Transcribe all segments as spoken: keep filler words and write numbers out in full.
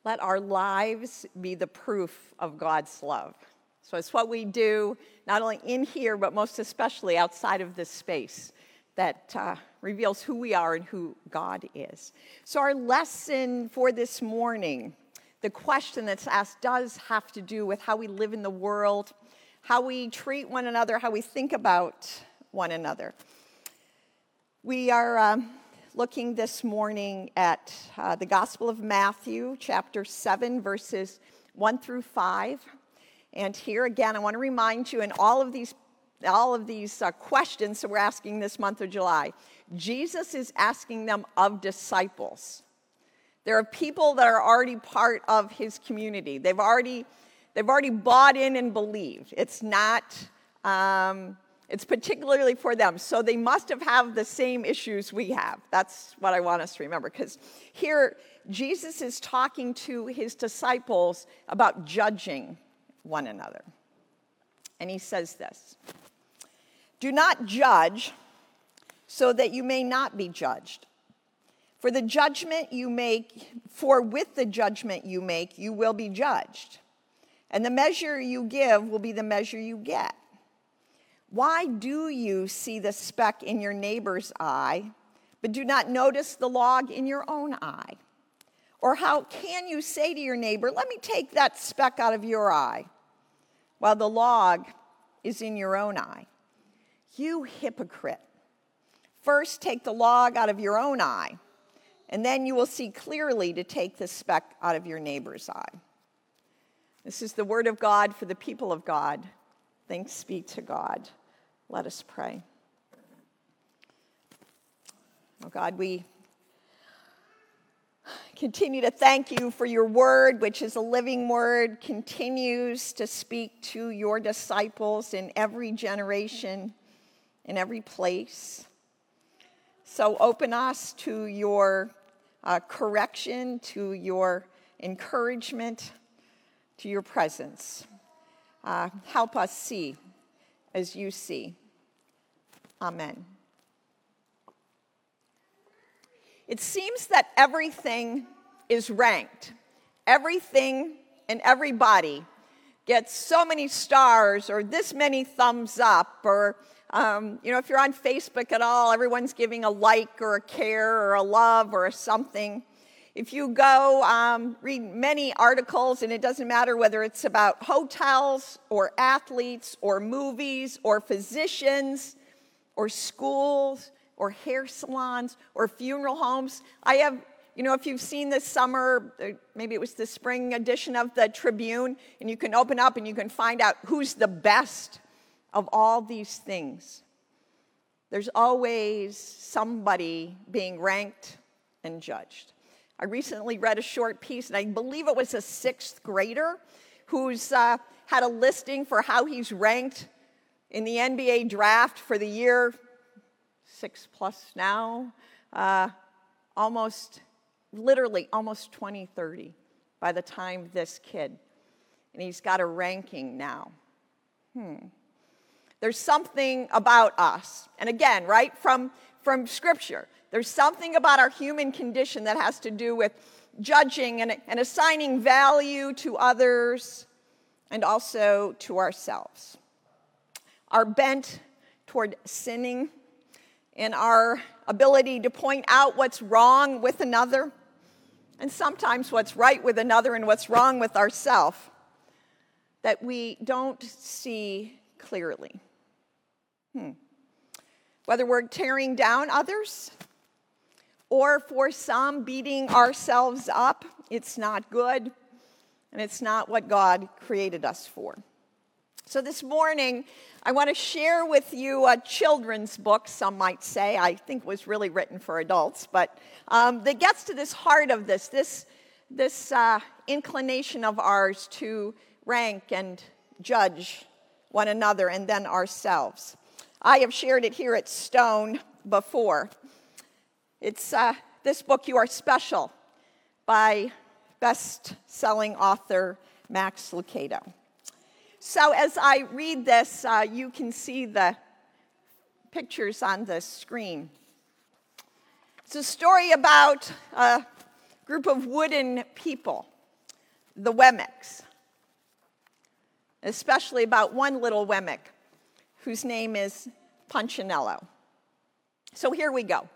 let our lives be the proof of God's love. So it's what we do, not only in here, but most especially outside of this space, that uh, reveals who we are and who God is. So our lesson for this morning, the question that's asked, does have to do with how we live in the world, how we treat one another, how we think about one another. We are um, looking this morning at uh, the Gospel of Matthew, chapter seven, verses one through five. And here again, I want to remind you in all of these all of these uh, questions that we're asking this month of July, Jesus is asking them of disciples. There are people that are already part of his community. They've already, they've already bought in and believed. It's not, um, it's particularly for them. So they must have had the same issues we have. That's what I want us to remember. Because here, Jesus is talking to his disciples about judging one another. And he says this, "Do not judge so that you may not be judged. For the judgment you make, for with the judgment you make, you will be judged. And the measure you give will be the measure you get. Why do you see the speck in your neighbor's eye, but do not notice the log in your own eye? Or how can you say to your neighbor, 'Let me take that speck out of your eye,' while the log is in your own eye? You hypocrite. First take the log out of your own eye, and then you will see clearly to take the speck out of your neighbor's eye." This is the word of God for the people of God. Thanks be to God. Let us pray. Oh God, we continue to thank you for your word, which is a living word, continues to speak to your disciples in every generation, in every place. So open us to your uh, correction, to your encouragement, to your presence. Uh, help us see as you see. Amen. It seems that everything is ranked. Everything and everybody gets so many stars or this many thumbs up, or um, you know, if you're on Facebook at all, everyone's giving a like or a care or a love or a something. If you go um, read many articles, and it doesn't matter whether it's about hotels or athletes or movies or physicians or schools or hair salons or funeral homes. I have, you know, if you've seen this summer, maybe it was the spring edition of the Tribune, and you can open up and you can find out who's the best of all these things. There's always somebody being ranked and judged. I recently read a short piece, and I believe it was a sixth grader who's uh, had a listing for how he's ranked in the N B A draft for the year six plus now, uh, almost, literally almost twenty thirty by the time this kid. And he's got a ranking now. Hmm. There's something about us, and again, right, from, from Scripture, there's something about our human condition that has to do with judging and, and assigning value to others and also to ourselves. Our bent toward sinning and our ability to point out what's wrong with another, and sometimes what's right with another and what's wrong with ourselves, that we don't see clearly. Hmm. Whether we're tearing down others, or for some, beating ourselves up, it's not good, and it's not what God created us for. So this morning, I want to share with you a children's book, some might say. I think was really written for adults, but um, that gets to this heart of this, this, this uh, inclination of ours to rank and judge one another and then ourselves. I have shared it here at Stone before. It's uh, this book, You Are Special, by best-selling author Max Lucado. So as I read this, uh, you can see the pictures on the screen. It's a story about a group of wooden people the Wemmicks, especially about one little Wemmick whose name is Punchinello. So here we go.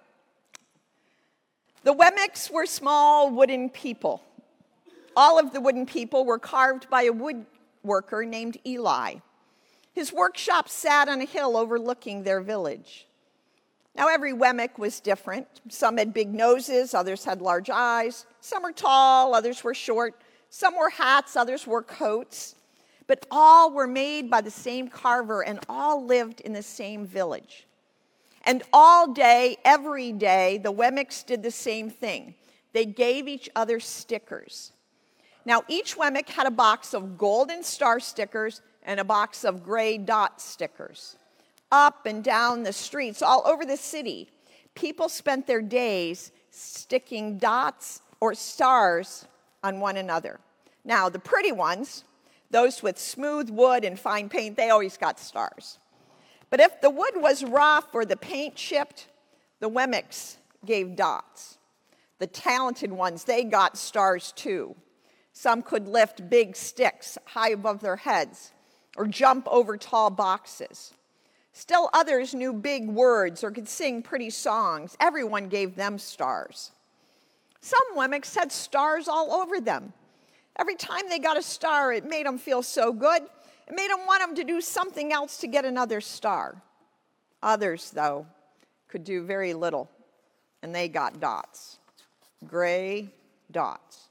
The Wemmicks were small wooden people. All of the wooden people were carved by a woodworker named Eli. His workshop sat on a hill overlooking their village. Now, every Wemmick was different. Some had big noses, others had large eyes. Some were tall, others were short. Some wore hats, others wore coats. But all were made by the same carver and all lived in the same village. And all day, every day, the Wemmicks did the same thing. They gave each other stickers. Now, each Wemmick had a box of golden star stickers and a box of gray dot stickers. Up and down the streets, all over the city, people spent their days sticking dots or stars on one another. Now, the pretty ones, those with smooth wood and fine paint, they always got stars. But if the wood was rough or the paint chipped, the Wemmicks gave dots. The talented ones, they got stars too. Some could lift big sticks high above their heads or jump over tall boxes. Still others knew big words or could sing pretty songs. Everyone gave them stars. Some Wemmicks had stars all over them. Every time they got a star, it made them feel so good. It made them want them to do something else to get another star. Others, though, could do very little, and they got dots. Gray dots.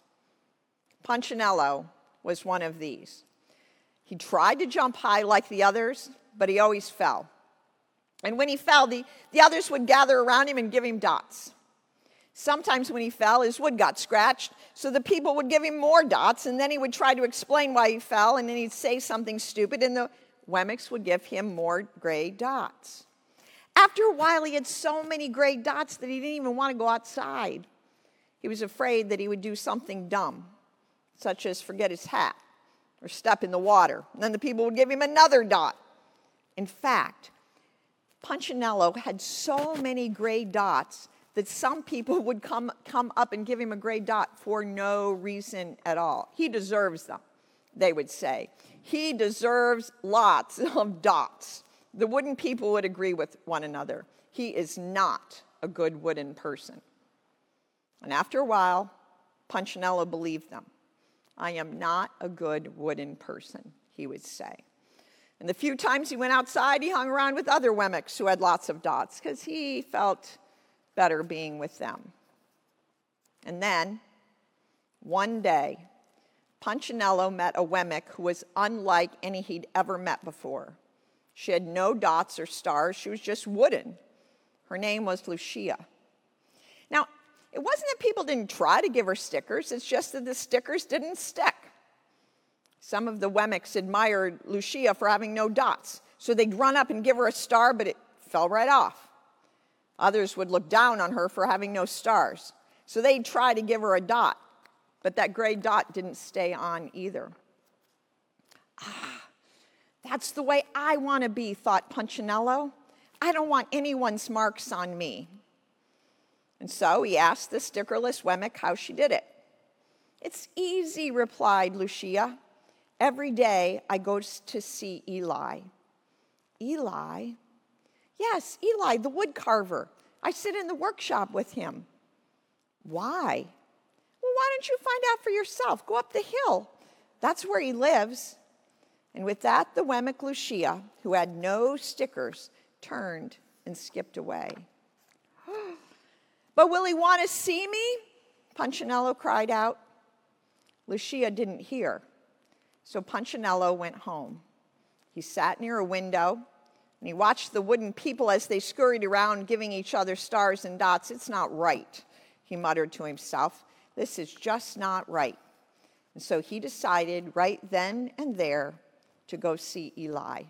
Punchinello was one of these. He tried to jump high like the others, but he always fell. And when he fell, the, the others would gather around him and give him dots. Sometimes when he fell, his wood got scratched, so the people would give him more dots, and then he would try to explain why he fell, and then he'd say something stupid, and the Wemmicks would give him more gray dots. After a while, he had so many gray dots that he didn't even want to go outside. He was afraid that he would do something dumb, such as forget his hat or step in the water, and then the people would give him another dot. In fact, Punchinello had so many gray dots that some people would come, come up and give him a gray dot for no reason at all. He deserves them, they would say. He deserves lots of dots. The wooden people would agree with one another. He is not a good wooden person. And after a while, Punchinello believed them. I am not a good wooden person, he would say. And the few times he went outside, he hung around with other Wemmicks who had lots of dots because he felt better being with them. And then, one day, Punchinello met a Wemmick who was unlike any he'd ever met before. She had no dots or stars. She was just wooden. Her name was Lucia. Now, it wasn't that people didn't try to give her stickers. It's just that the stickers didn't stick. Some of the Wemmicks admired Lucia for having no dots, so they'd run up and give her a star, but it fell right off. Others would look down on her for having no stars, so they'd try to give her a dot, but that gray dot didn't stay on either. Ah, that's the way I want to be, thought Punchinello. I don't want anyone's marks on me. And so he asked the stickerless Wemmick how she did it. It's easy, replied Lucia. Every day I go to see Eli. Eli? Yes, Eli, the wood carver. I sit in the workshop with him. Why? Well, why don't you find out for yourself? Go up the hill. That's where he lives. And with that, the Wemmick Lucia, who had no stickers, turned and skipped away. But will he want to see me? Punchinello cried out. Lucia didn't hear, so Punchinello went home. He sat near a window, and he watched the wooden people as they scurried around, giving each other stars and dots. It's not right, he muttered to himself. This is just not right. And so he decided right then and there to go see Eli.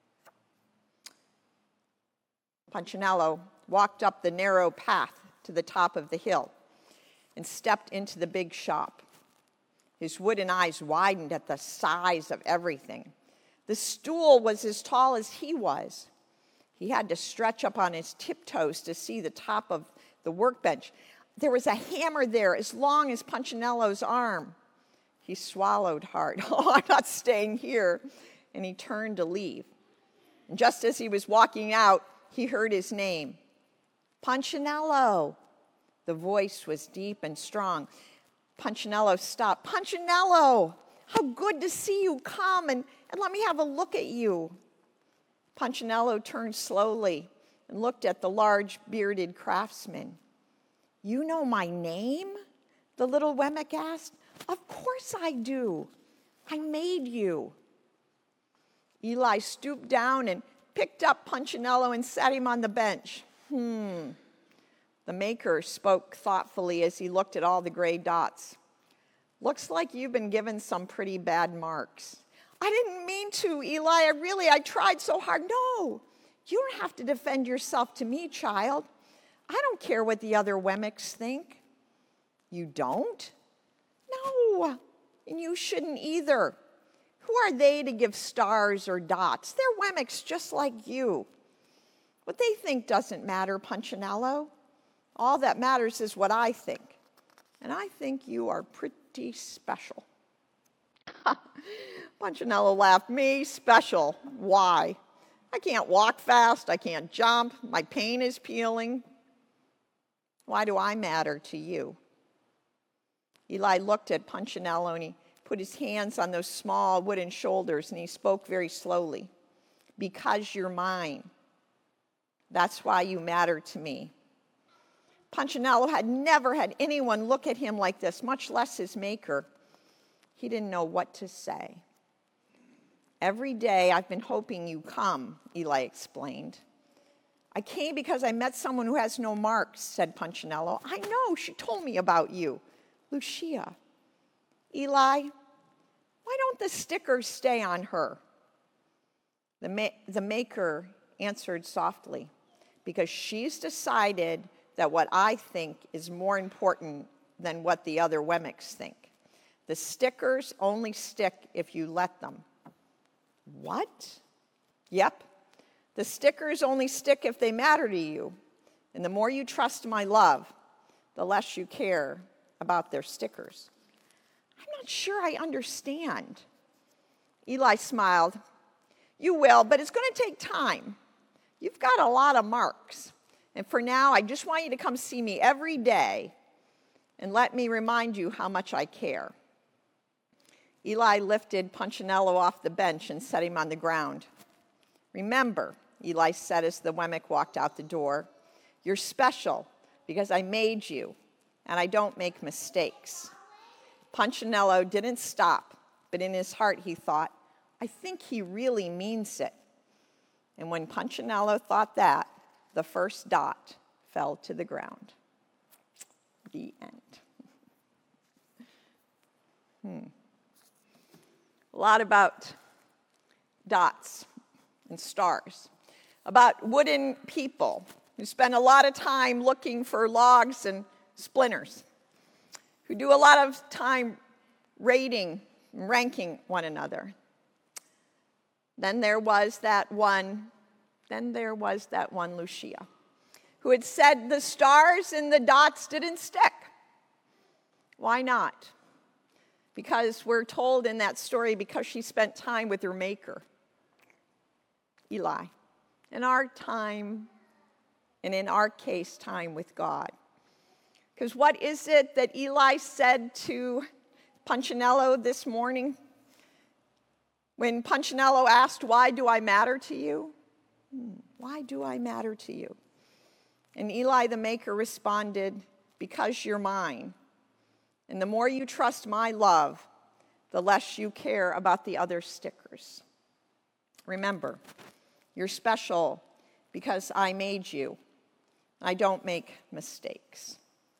Punchinello walked up the narrow path to the top of the hill and stepped into the big shop. His wooden eyes widened at the size of everything. The stool was as tall as he was. He had to stretch up on his tiptoes to see the top of the workbench. There was a hammer there as long as Punchinello's arm. He swallowed hard. Oh, I'm not staying here. And he turned to leave. And just as he was walking out, he heard his name. Punchinello. The voice was deep and strong. Punchinello stopped. Punchinello, how good to see you. Come and, and let me have a look at you. Punchinello turned slowly and looked at the large bearded craftsman. You know my name? The little Wemmick asked. Of course I do. I made you. Eli stooped down and picked up Punchinello and sat him on the bench. Hmm. The maker spoke thoughtfully as he looked at all the gray dots. Looks like you've been given some pretty bad marks. I didn't mean to, Eli. I really, I tried so hard. No, you don't have to defend yourself to me, child. I don't care what the other Wemmicks think. You don't? No, and you shouldn't either. Who are they to give stars or dots? They're Wemmicks just like you. What they think doesn't matter, Punchinello. All that matters is what I think. And I think you are pretty special. Punchinello laughed. Me, special? Why? I can't walk fast. I can't jump. My paint is peeling. Why do I matter to you? Eli looked at Punchinello and he put his hands on those small wooden shoulders and he spoke very slowly. Because you're mine. That's why you matter to me. Punchinello had never had anyone look at him like this, much less his maker. He didn't know what to say. Every day I've been hoping you come, Eli explained. I came because I met someone who has no marks, said Punchinello. I know, she told me about you. Lucia. Eli, why don't the stickers stay on her? The, ma- the maker answered softly, because she's decided that what I think is more important than what the other Wemmicks think. The stickers only stick if you let them. What? Yep. The stickers only stick if they matter to you. And the more you trust my love, the less you care about their stickers. I'm not sure I understand. Eli smiled. You will, but it's going to take time. You've got a lot of marks. And for now, I just want you to come see me every day and let me remind you how much I care. Eli lifted Punchinello off the bench and set him on the ground. Remember, Eli said as the Wemmick walked out the door, you're special because I made you, and I don't make mistakes. Punchinello didn't stop, but in his heart he thought, I think he really means it. And when Punchinello thought that, the first dot fell to the ground. The end. Hmm. A lot about dots and stars, about wooden people who spend a lot of time looking for logs and splinters, who do a lot of time rating and ranking one another. Then there was that one Then there was that one Lucia, who had said the stars and the dots didn't stick. Why not? Because we're told in that story, because she spent time with her maker, Eli. In our time, and in our case, time with God. Because what is it that Eli said to Punchinello this morning? When Punchinello asked, why do I matter to you? Why do I matter to you? And Eli the maker responded, because you're mine. And the more you trust my love, the less you care about the other stickers. Remember, you're special because I made you. I don't make mistakes.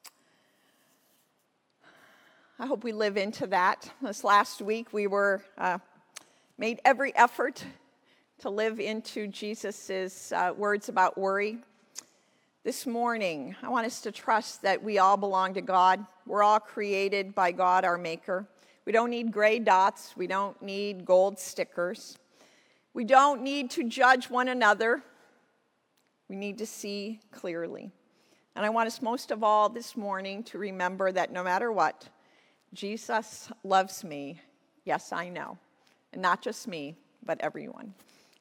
I hope we live into that. This last week we were uh, made every effort to live into Jesus' uh, words about worry. This morning, I want us to trust that we all belong to God. We're all created by God, our Maker. We don't need gray dots. We don't need gold stickers. We don't need to judge one another. We need to see clearly. And I want us most of all this morning to remember that no matter what, Jesus loves me. Yes, I know. And not just me, but everyone.